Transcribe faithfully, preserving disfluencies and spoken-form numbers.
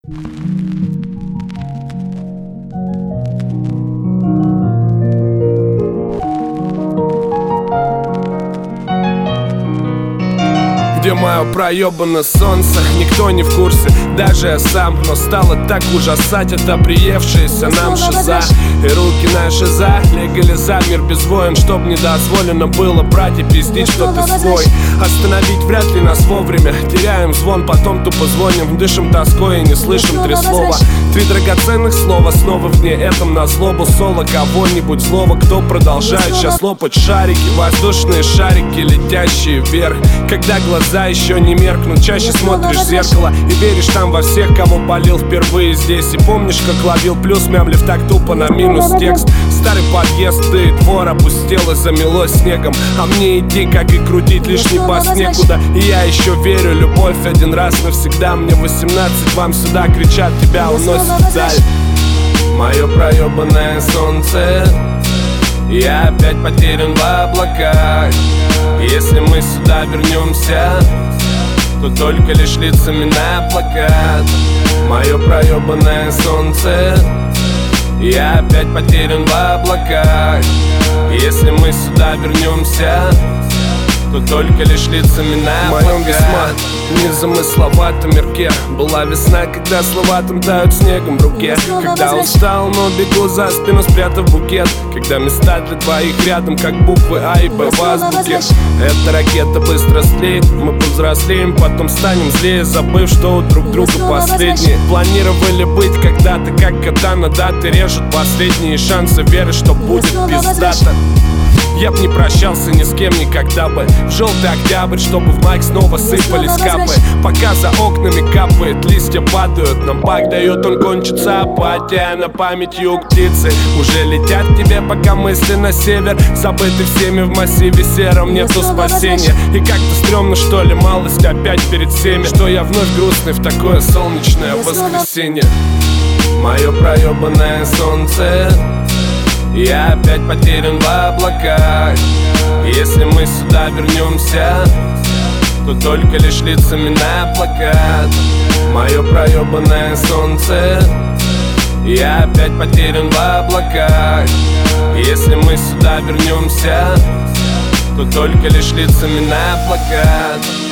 Где мое проебано солнце, никто не в курсе, даже я сам. Но стало так ужасать это приевшееся нам шиза. И руки на шиза, легализа, мир без войн. Чтоб не дозволено было брать и пиздить, что ты свой. Остановить вряд ли нас вовремя, теряем звон, потом тупо звоним. Дышим тоской и не слышим три слова. Три драгоценных слова, снова в дне этом на злобу. Соло кого-нибудь злого, кто продолжает сейчас лопать шарики. Воздушные шарики, летящие вверх. Когда глаза еще не меркнут, чаще смотришь в зеркало и веришь там во всех, кого болел впервые здесь. И помнишь, как ловил плюс, мямлив так тупо на минус текст. Старый подъезд, и двор опустел и замело снегом. А мне идти, как и крутить, лишний бас некуда. И я еще верю, любовь один раз навсегда. Мне восемнадцать, вам сюда кричат, тебя уносит вдаль. Мое проебанное солнце, я опять потерян в облаках. Если мы сюда вернемся, то только лишь лицами на плакат. Мое проебанное солнце, я опять потерян в облаках. Если мы сюда вернемся, то только лишь лицами на плакат. В моем весьма незамысловатом мирке была весна, когда слова там тают снегом в руке. Когда устал, но бегу за спину, спрятав букет. Когда места для двоих рядом, как буквы А и Б в азбуке. Эта ракета быстро стлеет, мы повзрослеем, потом станем злее, забыв, что у друг друга последние. Планировали быть когда-то, как катана, даты режут последние шансы веры, что будет пиздато. Я б не прощался ни с кем никогда бы в желтый октябрь, чтобы в майк снова сыпались капы. Пока за окнами капает, листья падают, нам пак дает, он кончится апатия. На память юг птицы уже летят к тебе, пока мысли на север. Забыты всеми в массиве сером, нету спасения. И как-то стрёмно, что ли, малость опять перед всеми, что я вновь грустный в такое солнечное воскресенье. Мое проебанное солнце, я опять потерян в облаках. Если мы сюда вернемся, то только лишь лицами на плакат. Мое проебанное солнце, я опять потерян в облаках. Если мы сюда вернемся, то только лишь лицами на плакат.